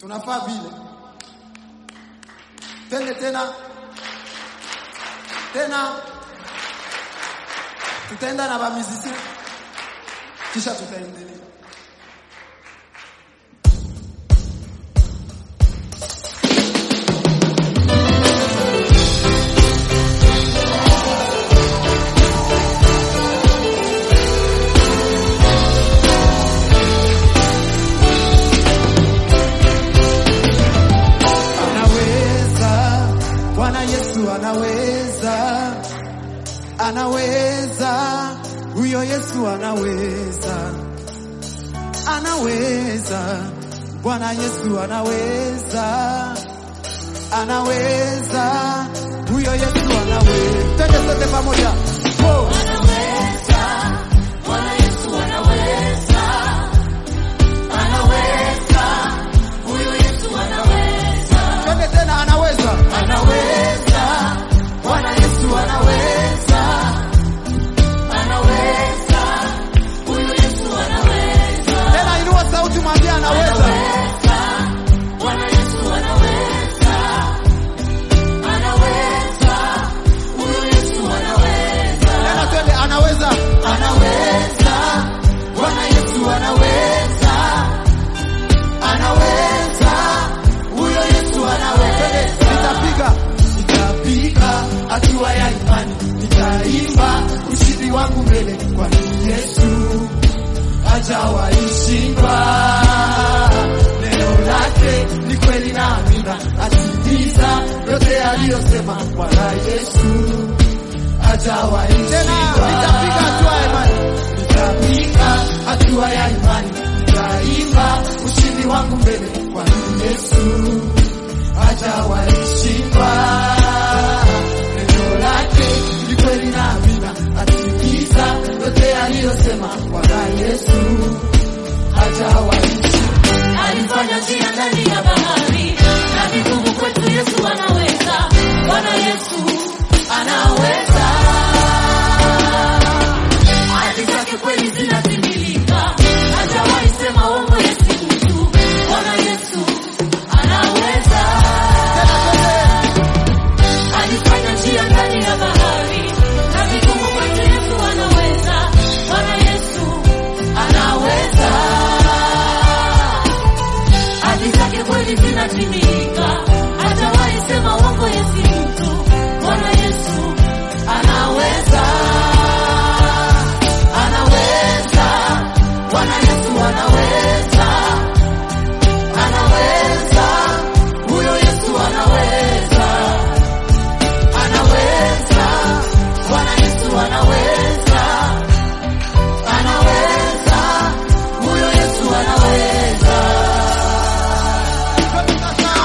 tunafaa vile. Twende tena. Tutaenda na bamizisi kisha tutaendelea. Anaweza, huyo Yesu anaweza. Anaweza, Bwana Yesu anaweza. Anaweza, huyo Yesu anaweza. Twende sote pamoja. Anaweza, Bwana Yesu anaweza. Anaweza, huyo Yesu anaweza. Twende tena, anaweza. Anaweza, Bwana Yesu anaweza. Anaweza, huyo Yesu anaweza. Tena inua sauti mwambie anaweza. Bwana Yesu anaweza. Anaweza, huyo Yesu anaweza. Tena twende, anaweza. Anaweza, Bwana Yesu anaweza. Anaweza, huyo Yesu anaweza. Nitapiga hatua ya imani, nitaimba ushindi wangu mbele, kwani Yesu hajawahi shindwa. Neno lake ni kweli na amina, atimiza yote aliyosema. Bwana Yesu hajawahi shindwa. Nitapiga hatua ya imani, nitapiga hatua ya imani, nitaimba ushindi wangu mbele, kwani Yesu hajawahi shindwa. Neno lake ni kweli na amina, atimiza yote aliyosema. Bwana Yesu hajawahi shindwa. Alifanya njia ndani ya bahari, na vigumu kwetu Yesu anaweza. Bwana Yesu anaweza. Ahadi zake kweli zinatimilika, hajawahi sema uongo Yesu mtu. Bwana Yesu anaweza. Alifanya njia ndani ya bahari, na vigumu kwetu Yesu anaweza. Bwana Yesu anaweza. Ahadi zake kweli zinatimilika, hajawahi sema uongo Yesu mtu. Bwana Yesu anaweza. Anaweza, Bwana Yesu anaweza. Anaweza, huyo Yesu anaweza. Anaweza, Bwana Yesu anaweza. Anaweza, huyo Yesu anaweza.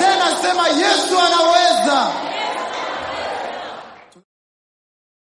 tena, sema Yesu anaweza.